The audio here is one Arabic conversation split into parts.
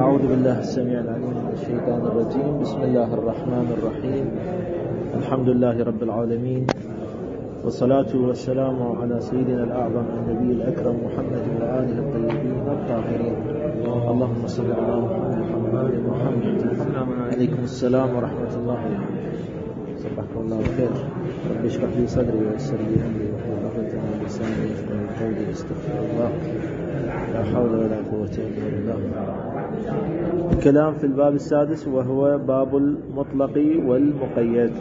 أعوذ بالله السميع العليم من الشيطان الرجيم. بسم الله الرحمن الرحيم. الحمد لله رب العالمين، والصلاة والسلام على سيدنا الأعظم النبي الأكرم محمد وآله الطيبين الطاهرين. اللهم صل على محمد. عليكم السلام ورحمة الله. صبحكم الله بخير. رب اشرح لي صدري ويسر لي أمري واحلل عقدة من لساني يفقهوا قولي. استغفر الله، لا حول ولا قوة إلا بالله. الكلام في الباب السادس وهو باب المطلق والمقيد.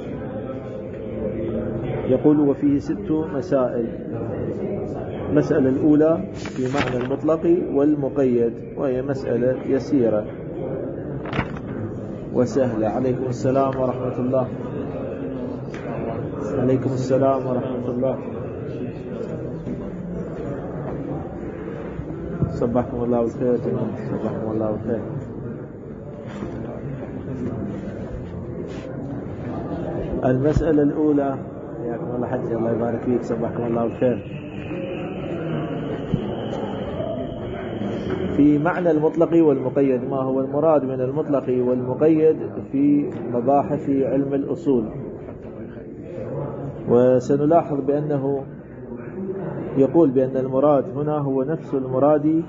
يقول وفيه 6 مسائل. مسألة الأولى في معنى المطلق والمقيد، وهي مسألة يسيرة وسهلة. عليكم السلام ورحمة الله. عليكم السلام ورحمة الله. صبحكم الله بالخير. صبحكم الله بالخير. المسألة الأولى، حياكم الله حجي، الله يبارك فيك. صبحكم الله بالخير. في معنى المطلق والمقيد، ما هو المراد من المطلق والمقيد في مباحث علم الأصول. وسنلاحظ بأنه يقول بأن المراد هنا هو نفس المراد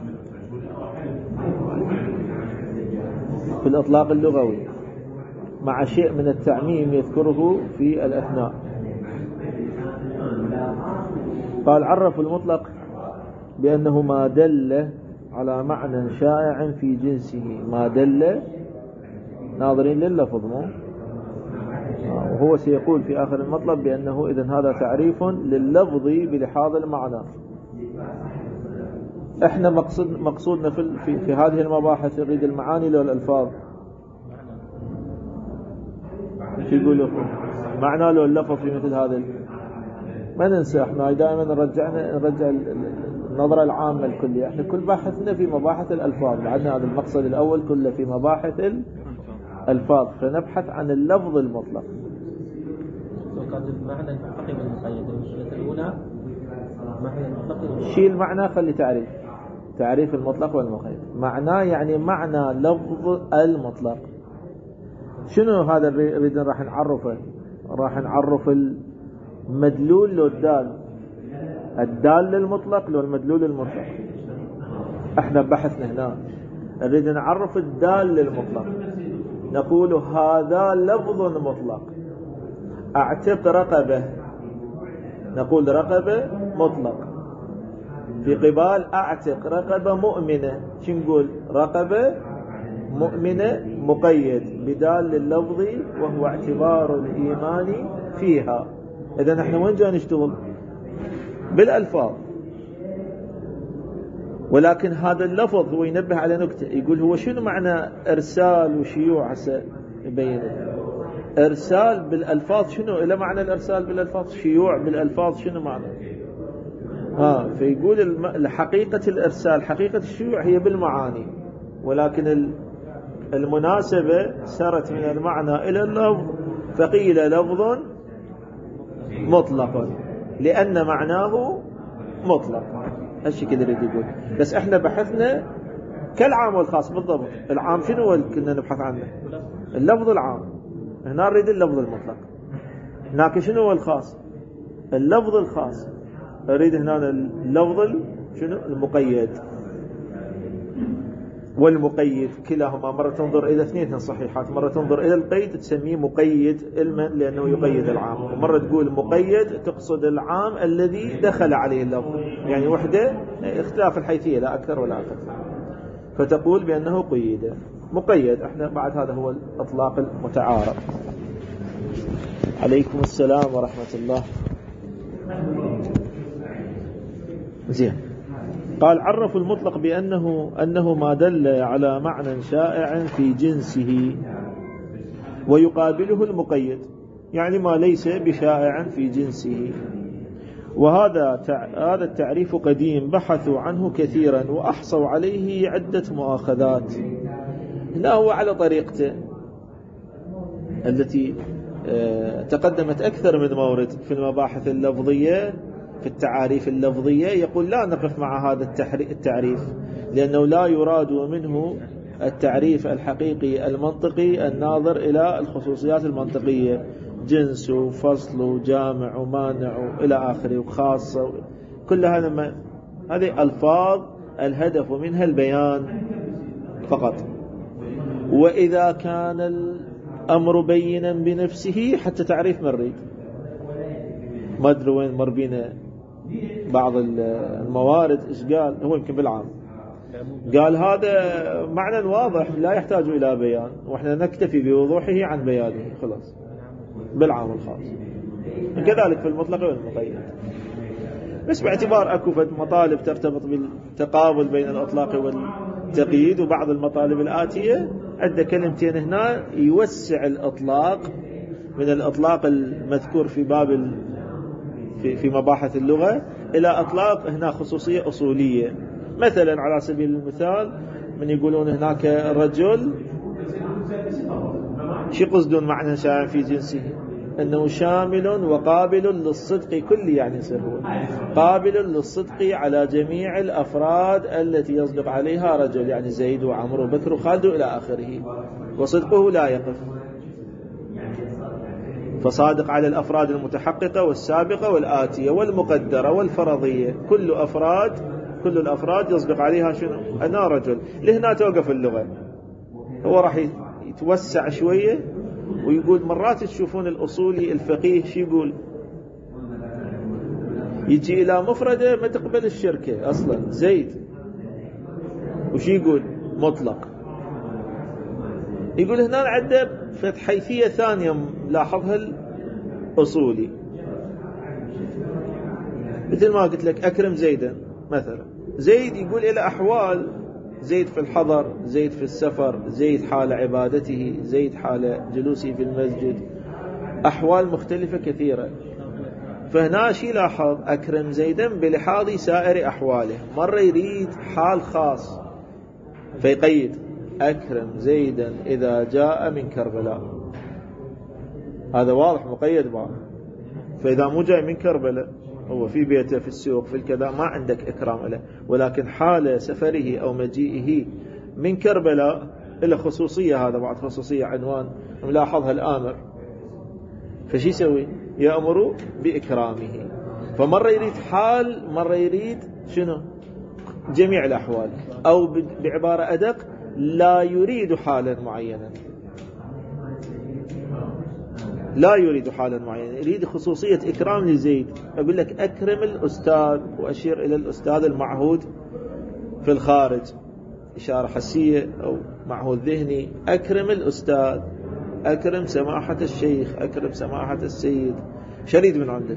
في الإطلاق اللغوي، مع شيء من التعميم يذكره في الأثناء. قال عرف المطلق بأنه ما دل على معنى شائع في جنسه. ما دل، ناظرين لللفظ مو، وهو سيقول في آخر المطلب بأنه إذن هذا تعريف لللفظ بلحاظ المعنى. احنا مقصودنا في هذه المباحث نريد المعاني لو الألفاظ. شو يقولوا معنى لو اللفظ في مثل هذا؟ ما ننسى، احنا دائما نرجع النظرة العامة الكلية. احنا كل باحثنا في مباحث الألفاظ، بعدنا هذا المقصد الأول كله في مباحث الألفاظ، فنبحث عن اللفظ المطلق. معنى المطلق والمقيد المشكلة الأولى معنى المطلق. شيل المعنى، خلي تعريف المطلق والمقيد. معناه يعني معنى لفظ المطلق. شنو هذا نريد راح نعرفه؟ راح نعرف المدلول لو الدال للمطلق لو المدلول المطلق. احنا بحثنا هنا نريد نعرف الدال للمطلق. نقول هذا لفظ مطلق. اعتق رقبة، نقول رقبة مطلق، في قبال اعتق رقبة مؤمنة شو نقول؟ رقبة مؤمنة مقيد بدال لللفظ وهو اعتبار الإيمان فيها. إذن احنا وين جاي نشتغل؟ بالألفاظ. ولكن هذا اللفظ هو ينبه على نكتة، يقول هو شنو معنى إرسال وشيوع؟ هسه يبينه. إرسال بالألفاظ شنو؟ إلى معنى الإرسال بالألفاظ. شيوع بالألفاظ شنو معنى؟ فيقول حقيقة الإرسال حقيقة الشيوع هي بالمعاني، ولكن المناسبة سرت من المعنى إلى اللفظ، فقيل لفظ مطلق لأن معناه مطلق. هالشي كده يريد يقول. بس احنا بحثنا كالعام والخاص بالضبط. العام شنو كنا نبحث عنه؟ اللفظ العام. هنا نريد اللفظ المطلق. هناك شنو هو الخاص؟ اللفظ الخاص. نريد هنا اللفظ شنو؟ المقيد والمقيد. كلاهما مرة تنظر إلى اثنين صحيحات، مرة تنظر إلى القيد تسميه مقيد علما لأنه يقيد العام، ومرة تقول مقيد تقصد العام الذي دخل عليه اللفظ، يعني وحدة اختلاف الحيثية لا أكثر ولا أقل. فتقول بأنه قيد مقيد. احنا بعد هذا هو الإطلاق المتعارف. عليكم السلام ورحمة الله. زين. قال عرف المطلق أنه ما دل على معنى شائع في جنسه، ويقابله المقيد، يعني ما ليس بشائع في جنسه. وهذا التعريف قديم، بحثوا عنه كثيرا وأحصوا عليه عدة مؤاخذات. هنا هو على طريقته التي تقدمت أكثر من مورد في المباحث اللفظية، في التعاريف اللفظية. يقول لا نقف مع هذا التعريف، لأنه لا يراد منه التعريف الحقيقي المنطقي الناظر إلى الخصوصيات المنطقية، جنس وفصل وجامع ومانع إلى آخره وخاصة، كل هذه ألفاظ الهدف منها البيان فقط. وإذا كان الأمر بينا بنفسه حتى تعريف مريد، ما أدري وين مر بينا بعض الموارد إيش قال هو، يمكن بالعام قال هذا معنى واضح لا يحتاج إلى بيان، وإحنا نكتفي بوضوحه عن بيانه خلاص بالعام الخاص. كذلك في المطلق والمقيد، بس باعتبار أكو مطالب ترتبط بالتقابل بين الإطلاق والتقييد، وبعض المطالب الآتية عند كلمتين هنا يوسع الإطلاق من الإطلاق المذكور في باب في مباحث اللغة إلى إطلاق هنا خصوصية أصولية. مثلا على سبيل المثال من يقولون هناك رجل، شو قصدون معنى شائع في جنسه؟ أنه شامل وقابل للصدق كلي، يعني يصير هو قابل للصدق على جميع الأفراد التي يصدق عليها رجل، يعني زيد وعمر وبكر وخالد إلى آخره، وصدقه لا يقف، فصادق على الأفراد المتحققة والسابقة والآتية والمقدرة والفرضية، كل الأفراد يصدق عليها شنو؟ أنا رجل. لهنا توقف اللغة، هو راح يتوسع شوية ويقول مرات تشوفون الأصولي الفقيه شو يقول؟ يجي إلى مفردة ما تقبل الشركة أصلا، زيد، وش يقول؟ مطلق. يقول هنا عندنا فتح حيثية ثانية لاحظها الأصولي، مثل ما قلت لك أكرم زيدا مثلا، زيد يقول إلى أحوال، زيد في الحضر، زيد في السفر، زيد حال عبادته، زيد حال جلوسه في المسجد، أحوال مختلفة كثيرة. فهنا شي لاحظ أكرم زيدا بلحاظ سائر أحواله، مرة يريد حال خاص فيقيد أكرم زيدا إذا جاء من كربلاء، هذا واضح مقيد بعض. فإذا مو جاي من كربلاء، هو في بيته في السوق في الكذا، ما عندك إكرام له، ولكن حال سفره أو مجيئه من كربلاء إلى خصوصية، هذا بعد خصوصية عنوان ملاحظها الآمر، فشي يسوي؟ يأمر بإكرامه. فمرة يريد حال، مرة يريد شنو؟ جميع الأحوال، أو بعبارة أدق لا يريد حالا معينا، لا يريد حالا معينا، يريد خصوصية إكرام لزيد. أقول لك أكرم الأستاذ، وأشير إلى الأستاذ المعهود في الخارج، إشارة حسية أو معهود ذهني، أكرم الأستاذ، أكرم سماحة الشيخ، أكرم سماحة السيد. شريد من عنده،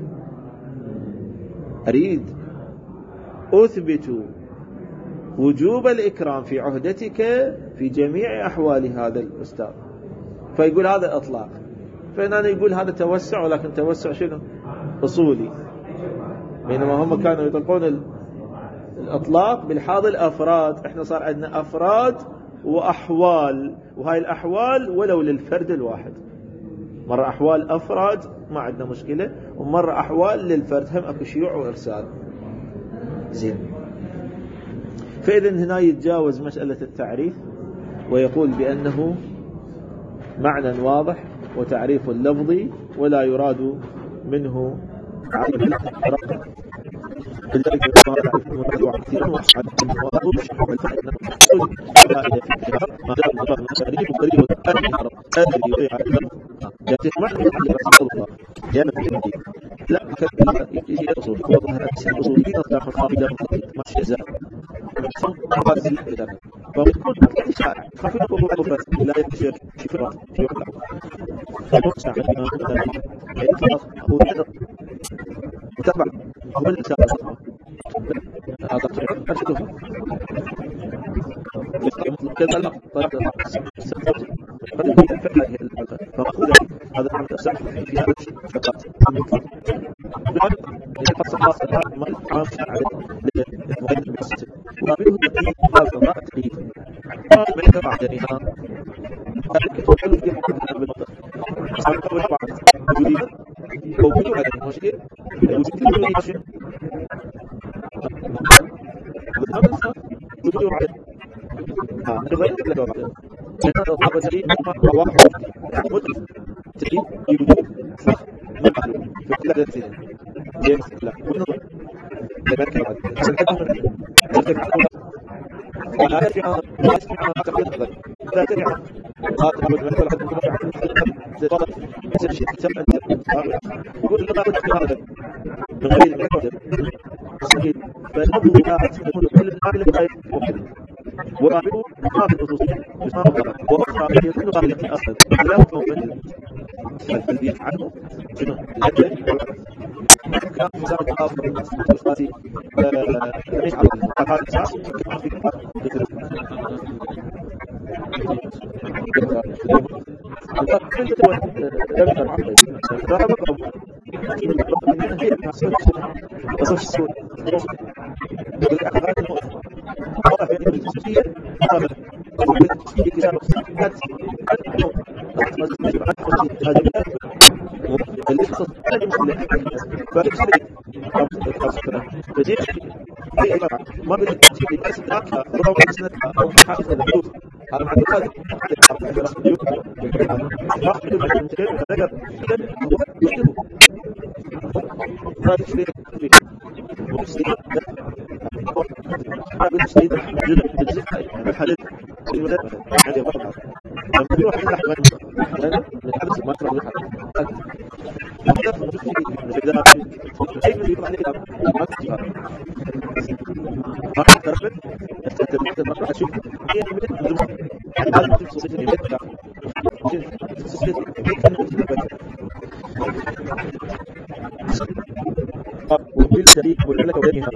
أريد أثبت وجوب الإكرام في عهدتك في جميع أحوال هذا الأستاذ. فيقول هذا إطلاق، فإننا يقول هذا توسع، ولكن توسع شنو؟ أصولي. بينما هم كانوا يطلقون الإطلاق بالحاض الأفراد، إحنا صار عندنا أفراد وأحوال، وهاي الأحوال ولو للفرد الواحد، مرة أحوال أفراد ما عندنا مشكلة، ومرة أحوال للفرد هم أكو شيوع وإرسال. زين، فإذن هنا يتجاوز مسألة التعريف ويقول بأنه معنى واضح وتعريف لفظي، ولا يراد منه متابعة هو الإنسان كذا لا طريقة فأخذ هذا العمل السحر في هذا الشقات الفصل خاص ما عام على المغير المسجد وقابله التقييد خاصة ما التقييد ما يتبع جريها حلو في هذا بالنقطة صارت أول بعض وجودية وجود هذا المشكل وجود المشكل وجود على ورابعه مقابل خصوصية وأخرى يكون قابلة أصلا لا مؤمن البيت عنه شنو الأجل كان مسار التقاطع الإخواتي ليش على هذا الأساس كان في ما بدك تشتري بس تاكل ربع سنه او حاجه الفلوس هذا مع الدخل راح تجيب وبالتالي والملكه وغيرها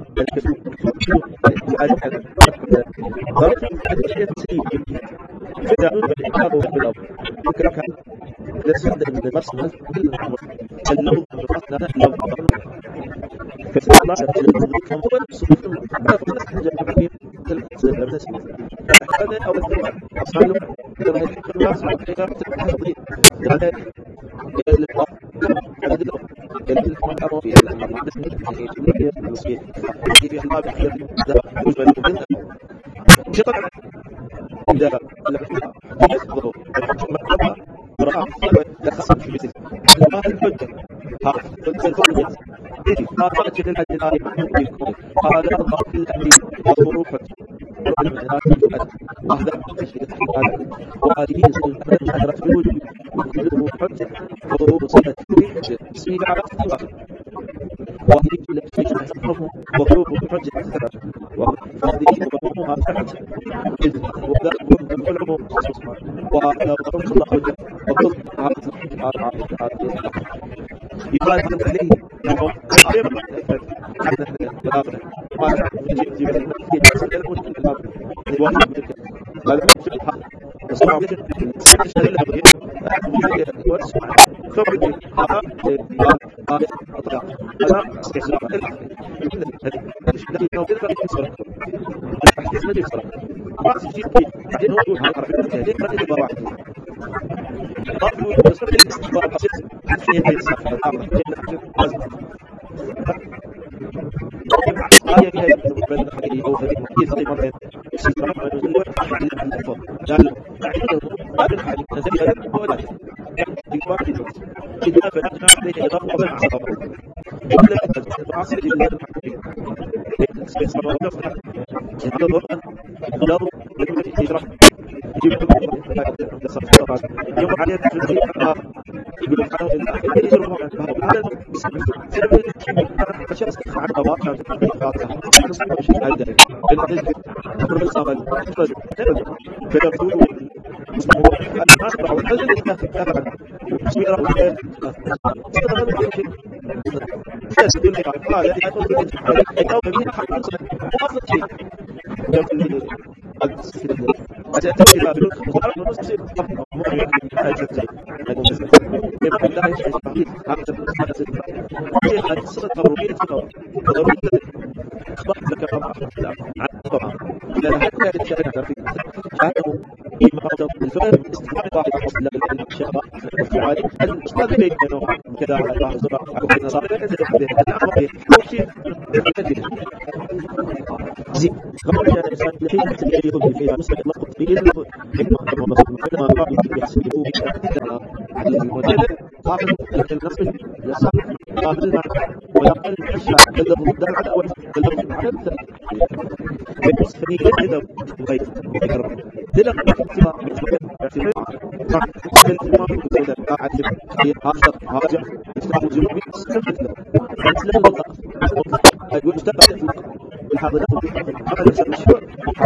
فيما قرأت الفرق استحقاق واحد أصل لك الشهر والفعالي الأستاذ بيك أنه كذا على بعض الزراعة أكون نصارى كذا الأمر شيء زين غير الإنسان الحين يحتاج يكون فيها مسألة لقط في إذا عندما بعض يحسبوا الموديل قابل للنصب يصح قابل ويقل الأشياء كالضرب الدم على أول كالضرب على الثاني بس فني كذا غير دلق الاختراع باعتبار صح كلمة كذا قاعد في آخر راجع استعمل جنوبي استمر مثل الوضع يقول استقبل الحاضرات هذا المشروع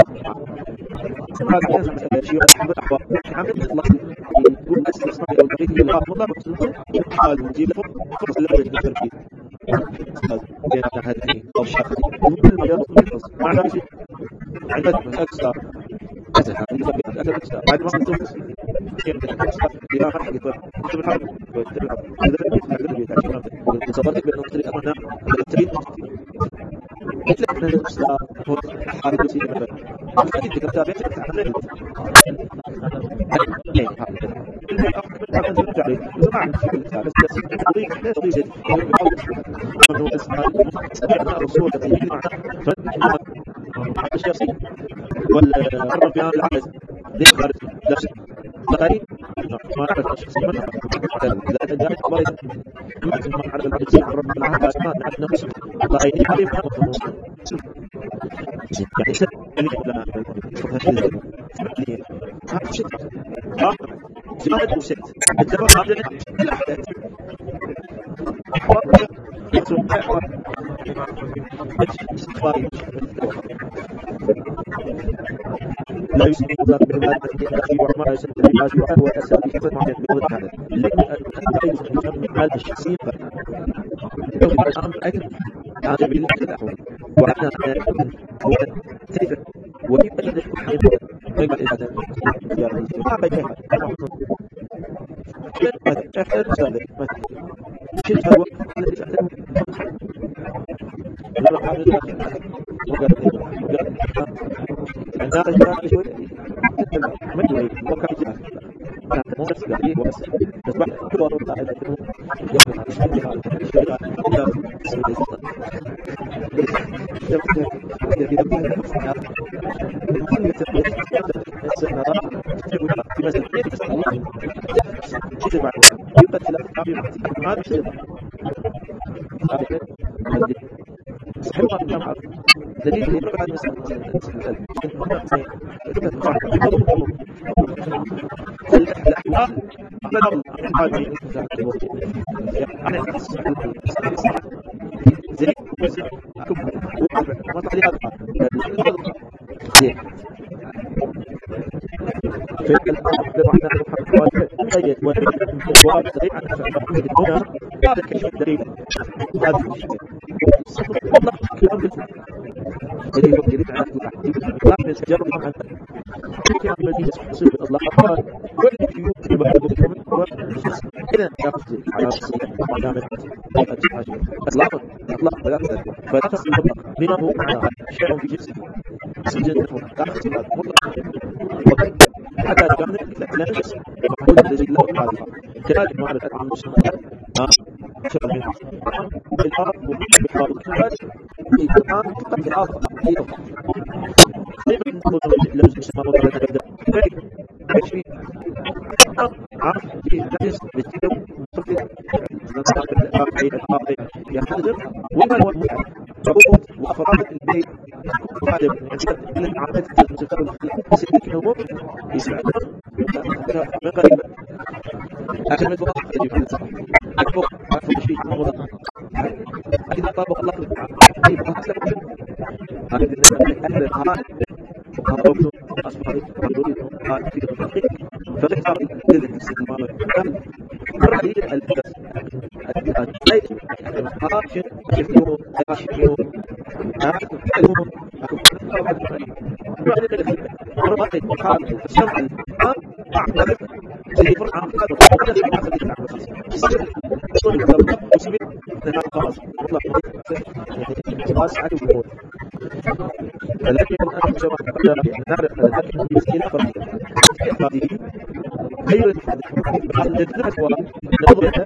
هذا كان شيء احوال عمل اطلاق يقول اسمع لو تريد الغاء مضاد حال نجيب له فرص للتركيز بين هذه او شخص كل ما يربط معنى شيء عندك اكثر بعد ما تنتهي كيف إذا ما حد يقول تبي حاجة إذا صبرت بأنه تريد أمانة تريد مثل أن الأستاذ هو حارب وسيلة مثلا أكيد كتاب يحتاج تعمل والرب يا العمل ليش خارج درس تقريبا ما نعرف الشخص منها إذا جاءت الله ما نعرف العمل الرب العمل أسماء نعرف نفسه طيب هذه ما يعني سبب لنا هذا شيء زيادة وست الدواء هذا الأحداث أحوال يكون أحوال استخباري لا يسمع ذلك بالعبادة التي وما يسمى بالعبادة وهو أساس يحتمل معه بوضع هذا لأن هذا الشخصية الأمر أكثر هذا بالأحوال وأنا هو كيف وكيف أن يكون حيث قيمة الإبادة يا رجل ما بيجيها كيف أرسل شيء هو الذي تعلم لما حاول الناقش هذا شوي ما يدري وكان جاهز كان مو بس قاعد بس بعد كل وقت قاعد دليل اللي بعد الذي يقدر على الإطلاق من سجارة عن كيف يعمل تصير الإطلاق كل يوم يبقى إذا يقصد على علامة إطلاق فلا تصل مطلق بما هو معنى شيء في جنسه سجن مطلق حتى كان لا نجس محمود الذي له حادثة كذلك معرفة عن المسلمات شر منها بالحرب بالحرب الكبار الآن تقدم الآخر أيضا لكن لمس السماء ولا تبدأ كذلك عشرين عارف في نجس بالتدو صفر الآخر يحتضر وما هو المتعب سقوط وأفراد البيت بعد من عادة الموسيقى السيدة الأمور يسمعنا من قريب أكمل فقط يجب أن نسمع أكبر شيء موضوع إذا طابق الله أي بقى أسلم هذا أهل الحرام هذا أصبح يقولون هذا في الحقيقة فليس لذلك الاستثمار هذه البدس البيت الحراشة يفهمون يفهمون يفهمون ربط الحرام الشرع الحرام أعترف سيفر عن هذا لكن نعرف لكن المشكلة فرضية غير التدرس ونظرها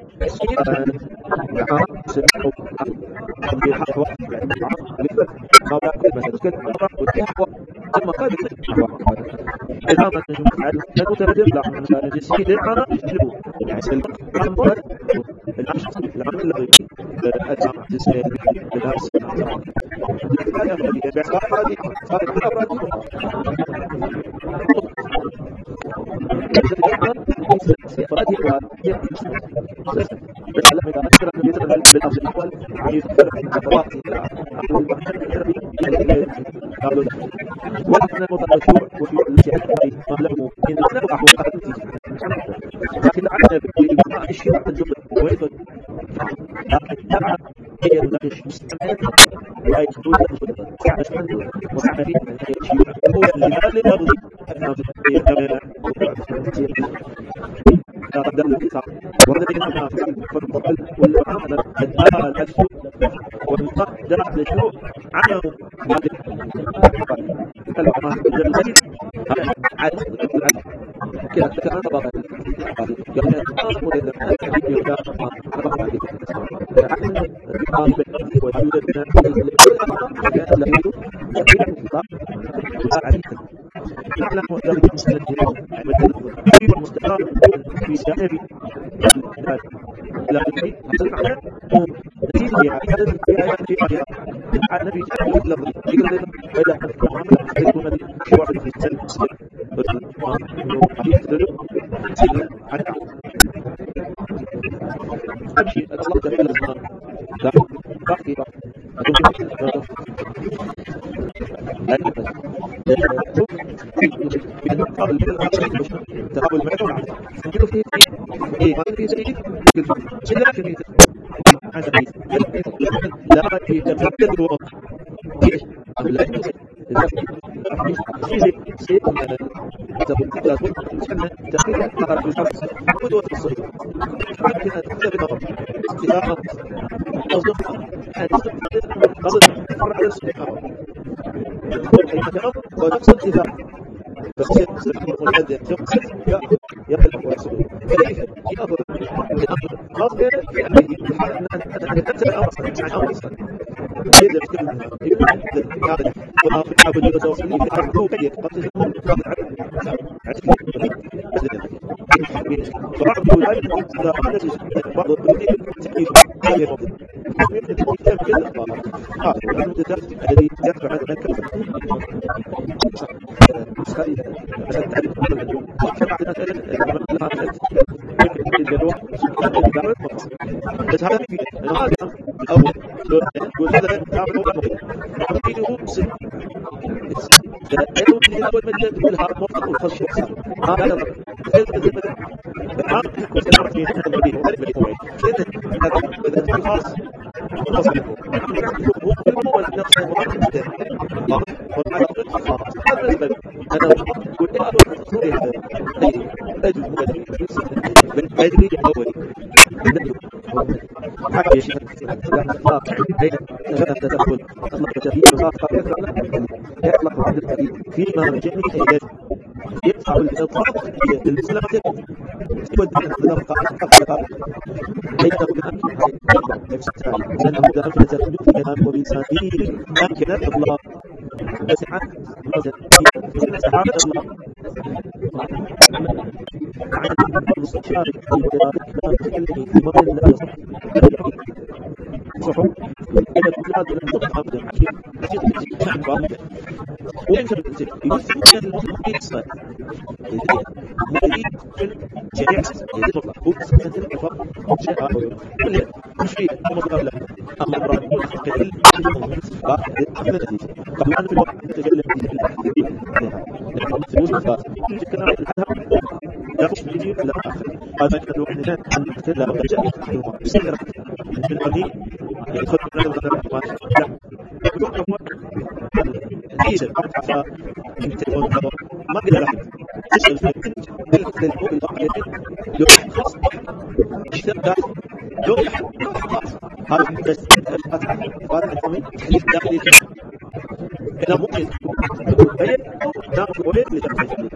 إذا ممكن غير لا مقيد لتمثيل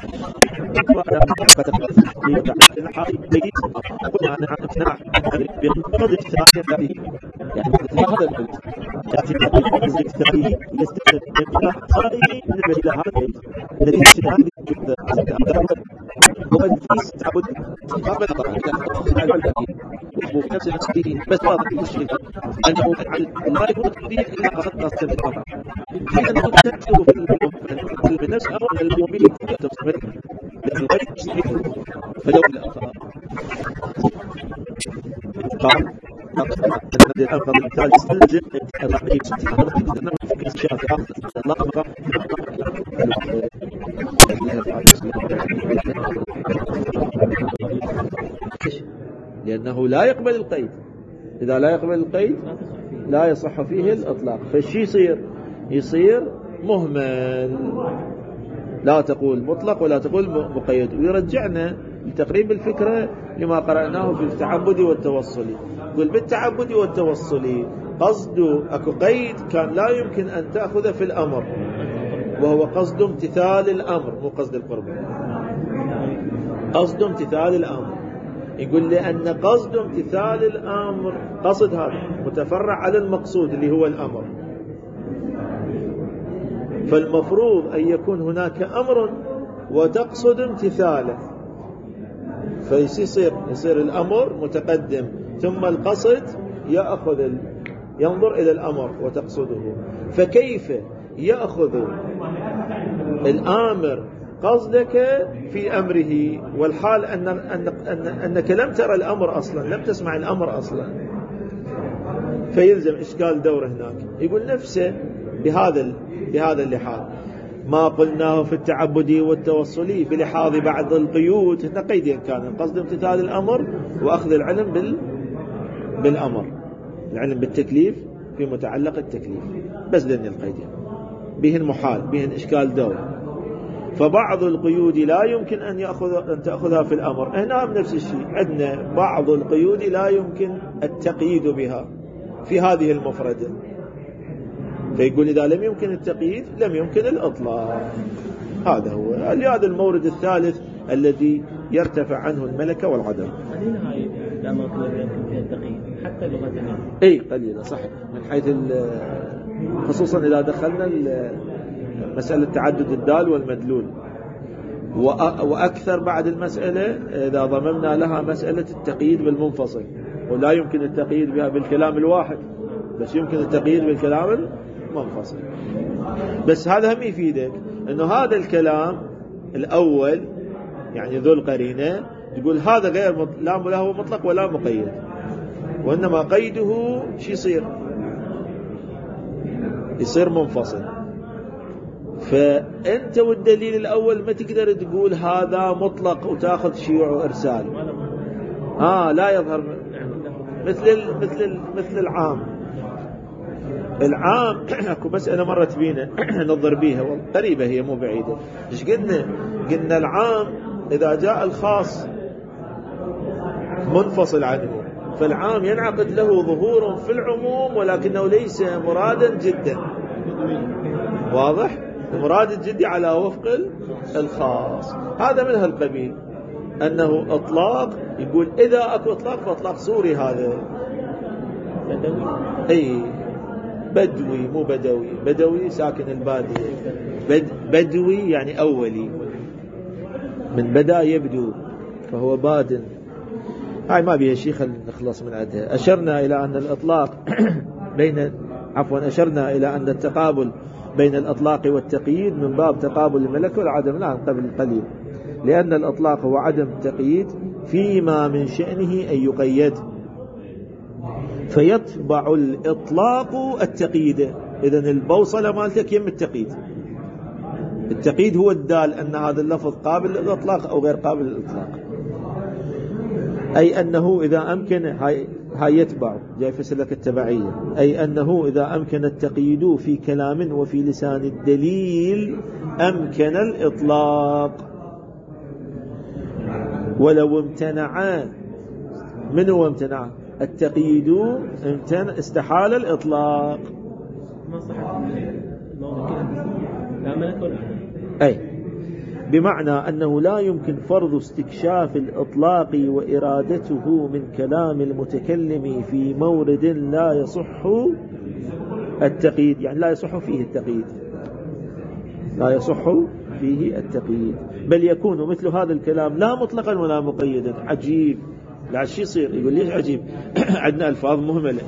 بس واضح المشكلة أنه لا يكون التطبيق إلا قصد قصد الأمر لأنه تكتب في النفس أمر المؤمن تستمر لأن الغير تشتريه فلو قال الأفضل المثال يستلزم الرحمة لأنه ممكن الشيء في آخر الله لأنه لا يقبل القيد. إذا لا يقبل القيد لا يصح فيه الإطلاق، فالشيء يصير مهمل، لا تقول مطلق ولا تقول مقيد. ويرجعنا لتقريب الفكرة لما قرأناه في التعبدي والتوصلي. يقول بالتعبدي والتوصلي قصد أكو قيد كان لا يمكن أن تأخذ في الأمر، وهو قصد امتثال الأمر مو قصد القرب، قصد امتثال الأمر. يقول لأن قصد امتثال الأمر قصد هذا متفرع على المقصود اللي هو الأمر، فالمفروض أن يكون هناك أمر وتقصد امتثاله، فيصير الأمر متقدم ثم القصد ينظر إلى الأمر وتقصده. فكيف يأخذ الآمر قصدك في أمره والحال أنك لم ترى الأمر أصلا، لم تسمع الأمر أصلا، فيلزم إشكال دور هناك. يقول نفسه بهذا اللحاظ ما قلناه في التعبدي والتوصلي بلحاظ بعض القيود. هنا قيدين كان قصد امتثال الأمر وأخذ العلم بالأمر، العلم بالتكليف في متعلق التكليف، بس لأن القيدين بهن محال، بهن إشكال دور. فبعض القيود لا يمكن أن تأخذها في الأمر. هنا بنفس الشيء عندنا بعض القيود لا يمكن التقييد بها في هذه المفردة، فيقول إذا لم يمكن التقييد لم يمكن الإطلاق. هذا هو هذا المورد الثالث الذي يرتفع عنه الملكة والعدم. قليلة هاي لا مطلب يمكن فيها التقييد حتى لغتنا. أي قليلة صح، من حيث خصوصا إذا دخلنا مسألة تعدد الدال والمدلول، وأكثر بعد المسألة إذا ضممنا لها مسألة التقييد بالمنفصل، ولا يمكن التقييد بها بالكلام الواحد، بس يمكن التقييد بالكلام المنفصل. بس هذا هم يفيدك أنه هذا الكلام الأول يعني ذو القرينة تقول هذا غير لا له مطلق ولا مقيد، وإنما قيده شي يصير منفصل. فأنت والدليل الأول ما تقدر تقول هذا مطلق وتأخذ شيوع وإرسال، لا يظهر مثل العام اكو مسألة مرت بينا نظر بيها قريبة هي مو بعيدة. ايش قلنا العام إذا جاء الخاص منفصل عنه، فالعام ينعقد له ظهور في العموم ولكنه ليس مرادا جدا، واضح؟ المراد الجدي على وفق الخاص. هذا من هالقبيل أنه إطلاق. يقول إذا أكو إطلاق فإطلاق صوري، هذا بدوي. أي بدوي مو بدوي ساكن البادية، بدوي يعني أولي، من بدأ يبدو فهو باد. هاي ما بيها شيء، خلينا نخلص من عندها. أشرنا إلى أن الإطلاق أشرنا إلى أن التقابل بين الإطلاق والتقييد من باب تقابل الملك والعدم. لا قبل قليل، لأن الإطلاق هو عدم التقييد فيما من شأنه أن يقيد، فيتبع الإطلاق التقييد. إذن البوصلة مالتك يم التقييد. التقييد هو الدال أن هذا اللفظ قابل للإطلاق أو غير قابل للإطلاق، أي أنه إذا أمكن هاي يتبع جاي في سلك التبعية، أي أنه إذا أمكن التقييد في كلام وفي لسان الدليل أمكن الإطلاق، ولو امتنع منه امتنع التقييد استحال الإطلاق. ملك ولا أي بمعنى أنه لا يمكن فرض استكشاف الإطلاق وإرادته من كلام المتكلم في مورد لا يصح التقييد، يعني لا يصح فيه التقييد، لا يصح فيه التقييد، بل يكون مثل هذا الكلام لا مطلقا ولا مقيدا. عجيب، لا شيء يصير. يقول ليش عجيب؟ عندنا ألفاظ مهملة.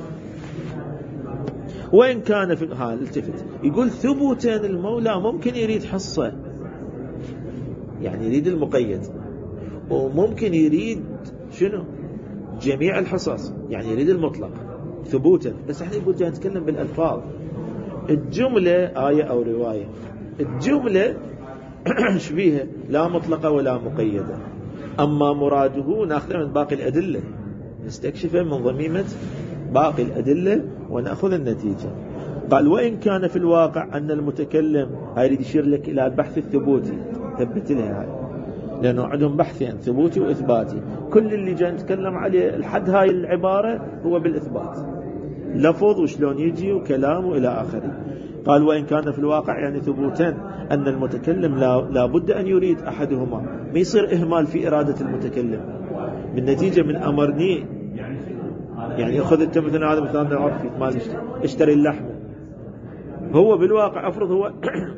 وإن كان في التفت يقول ثبوتا المولى ممكن يريد حصة، يعني يريد المقيد، وممكن يريد شنو؟ جميع الحصص، يعني يريد المطلق ثبوتا. بس احنا يقول جاي نتكلم بالألفاظ. الجملة آية أو رواية، الجملة شبيها لا مطلقة ولا مقيدة، أما مراده نأخذ من باقي الأدلة، نستكشفه من ضميمة باقي الأدلة ونأخذ النتيجة. قال وإن كان في الواقع أن المتكلم، هاي يريد يشير لك إلى البحث الثبوتي، ثبت لها هاي، لأنه عندهم بحثين ثبوتي وإثباتي. كل اللي جاي نتكلم عليه الحد هاي العبارة هو بالإثبات، لفظ وشلون يجي وكلام إلى آخره. قال وإن كان في الواقع يعني ثبوتا أن المتكلم لا بد أن يريد أحدهما، ما يصير إهمال في إرادة المتكلم بالنتيجة من أمرني. يعني أخذ أنت مثلا هذا مثال عرفي مال اشتري اللحم، هو بالواقع أفرض هو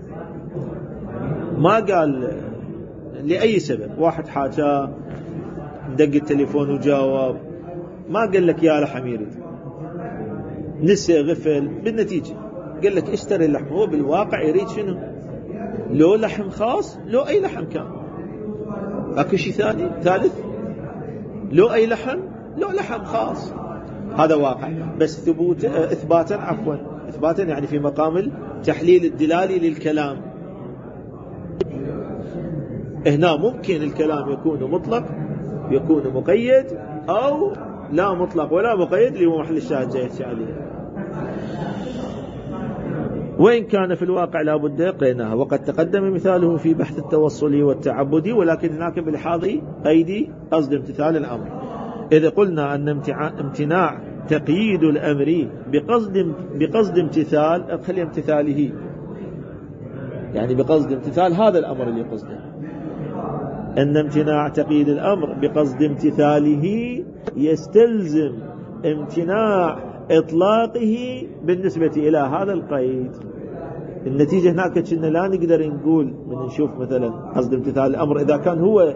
ما قال لأي سبب، واحد حاجة دق التليفون وجاوب، ما قال لك يا لحم يريد، نسي غفل، بالنتيجة قال لك اشتري اللحم. هو بالواقع يريد شنو؟ لو لحم خاص، لو أي لحم كان. أكو شيء ثاني ثالث؟ لو أي لحم، لو لحم خاص، هذا واقع. بس إثباتا يعني في مقام التحليل الدلالي للكلام. هنا ممكن الكلام يكون مطلق، يكون مقيد، أو لا مطلق ولا مقيد، اللي هو محل الشاهد جاي عليه. وإن كان في الواقع لا بد قريناها، وقد تقدم مثاله في بحث التوصلي والتعبدي، ولكن هناك بالحاض أيدي قصد امتثال الأمر. إذا قلنا أن امتناع تقييد الأمر بقصد امتثال، خلي امتثاله، يعني بقصد امتثال هذا الأمر اللي قصده، أن امتناع تقييد الأمر بقصد امتثاله يستلزم امتناع إطلاقه بالنسبة إلى هذا القيد. النتيجة هناك كنا لا نقدر نقول من نشوف مثلا قصد امتثال الأمر إذا كان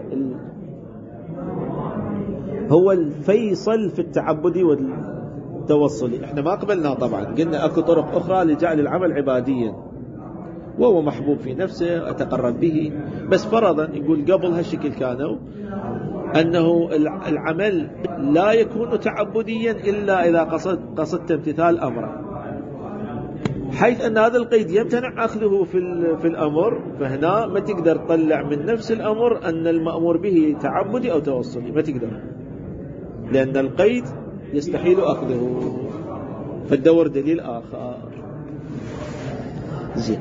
هو الفيصل في التعبدي والتوصلي. احنا ما قبلنا طبعا، قلنا اكو طرق اخرى لجعل العمل عباديا وهو محبوب في نفسه اتقرب به، بس فرضا يقول قبل هالشكل كانوا انه العمل لا يكون تعبديا الا اذا قصدت امتثال امره، حيث ان هذا القيد يمتنع اخذه في الامر. فهنا ما تقدر تطلع من نفس الامر ان المأمور به تعبدي او توصلي، ما تقدر، لأن القيد يستحيل أخذه، فالدور دليل آخر. زين.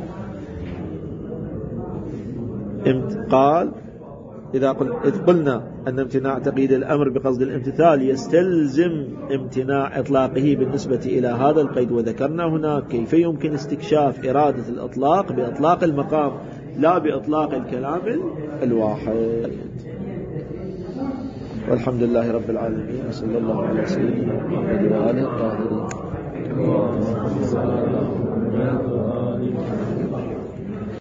قال إذ قلنا أن امتناع تقييد الأمر بقصد الامتثال يستلزم امتناع إطلاقه بالنسبة إلى هذا القيد، وذكرنا هناك كيف يمكن استكشاف إرادة الإطلاق بإطلاق المقام لا بإطلاق الكلام الواحد. والحمد لله رب العالمين، وصلى الله على سيدنا محمد وآله الطاهرين.